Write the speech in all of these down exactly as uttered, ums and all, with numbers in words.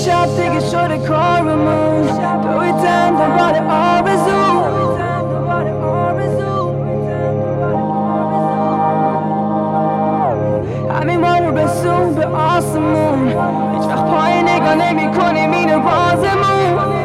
شب دیگه شده کارمون، دویدن دنبال آرزو. همین ما رو رسون به آسمون، هیچ وقت پای نگاه نمی کنیم، این رازمون.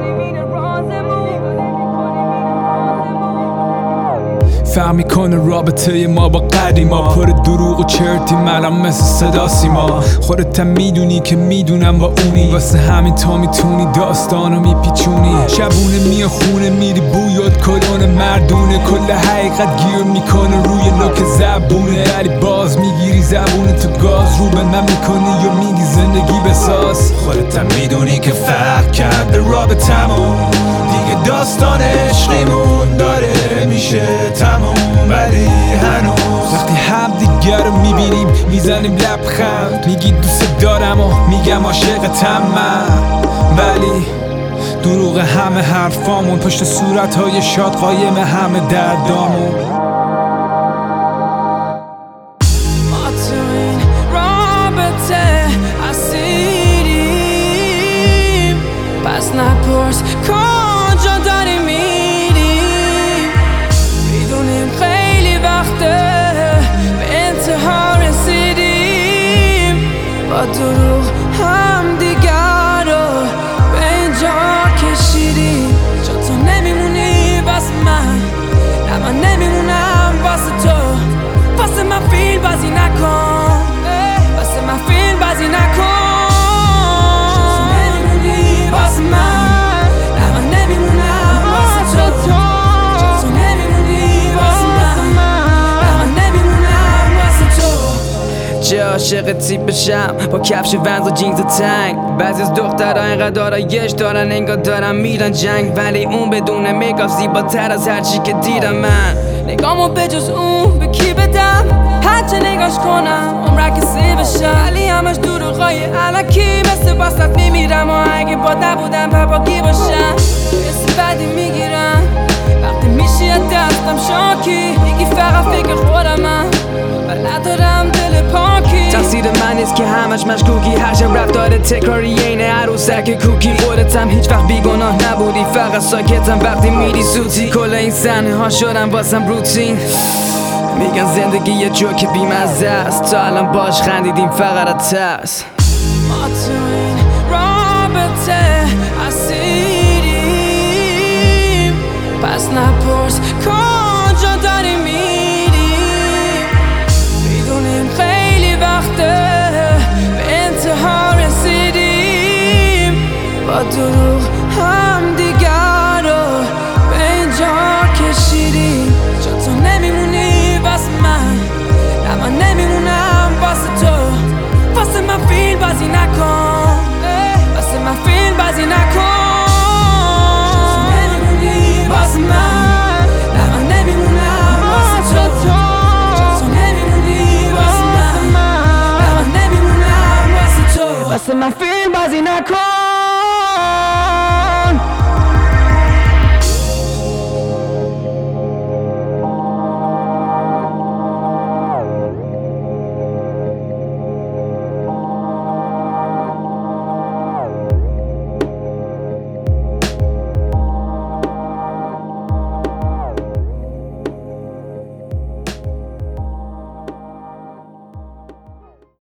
فهم میکنه رابطه ما با قدیما، پر دروغ و چرتی منم مثل صدا سیما. خودت هم میدونی که میدونم با اونی، واسه همین تا میتونی داستانو میپیچونی. شبونه میه خونه میری بویات کلون مردونه، کل حقیقت گیر میکنه روی لوک زبونه. ولی باز میگیری زبونه تو گاز، رو به من میکنی یا میگی زندگی بساز. خودت هم میدونی که فرق کرده رابطمون، دیگه داستان عشقیمون داره میشه تموم. ولی هنوز وقتی هم دیگر رو میبینیم میزنیم لبخند، میگی دوست دارم و میگم عاشقتم من. ولی دروغ همه حرفامون، پشت صورتهای شاد قایم همه دردامون. ما تو این رابطه اسیریم، پس نپرس کجا داریم میریم. میدونیم خیلی وقته به انتها رسیدیم، با دروغ هم دیگر رو به اینجا کشیدیم. چون تو نمیمونی واسه من، نه من نمیمونم واسه تو. واسه من فیل بازی نکن، واسه من فیل بازی نکن. چون تو نمیمونی واسه من، نه من نمیمونم واسه تو. چون تو نمیمونی واسه من، نه من نمیمونم واسه تو. چه عاشق تیپشم با کفش ونز و جینز تنگ. بعضی از دخترها اینقدر آرایش دارن انگار دارن میرن جنگ، ولی اون بدون میکاپ زیباتر از هرچی که دیدم من. نگامو به جز اون به کی بدم؟ هرچه نگاش کنم عمرک سی بشم، ولی همش دروغای علکی. مثل باسط میمیرم و اگه با نبودم پاپاگی باشم. حس بدی میگیرم وقتی میشی از دستم شاکی، میگی فقط فکر خودمم و ندارم دل پاکی. تقصیر من نیست که همش مشکوکی، هر شب رفتار تکراری عین عروسک کوکی. خودت هم هیچ وقت بیگناه نبودی، فقط ساکتم وقتی میری سوتی. کل این صحنه ها شدن واسم روتین، میگن زندگی یه جوک بیمزه است، تا الان باش خندیدیم فقط از ترس. ما تو این رابطه اسیریم، پس نپرس کجا داریم میریم. میدونیم خیلی وقته به انتها رسیدیم، با دروغ هم دیگر رو به اینجا کشیدیم. چون تو نمیمونی واسه من، نه من نمیمونم واسه تو. واسه من فیل بازی نکن، واسه من فیل بازی نکن. چون تو نمیمونی واسه من، نه من نمیمونم واسه تو. چون تو نمیمونی واسه من، نه من نمیمونم واسه تو. واسه من فیل بازی نکن.